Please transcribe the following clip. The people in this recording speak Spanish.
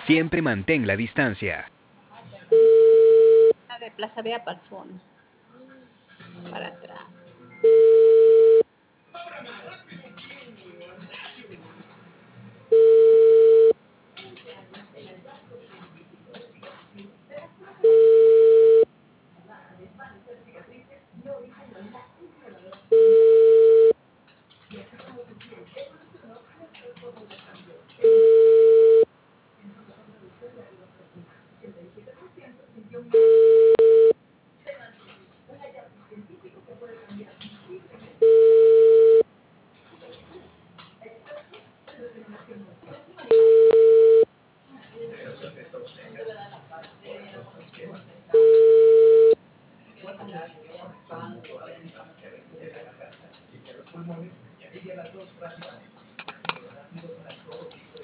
Siempre mantén la distancia. La de Plaza Vea Palzón. Para atrás.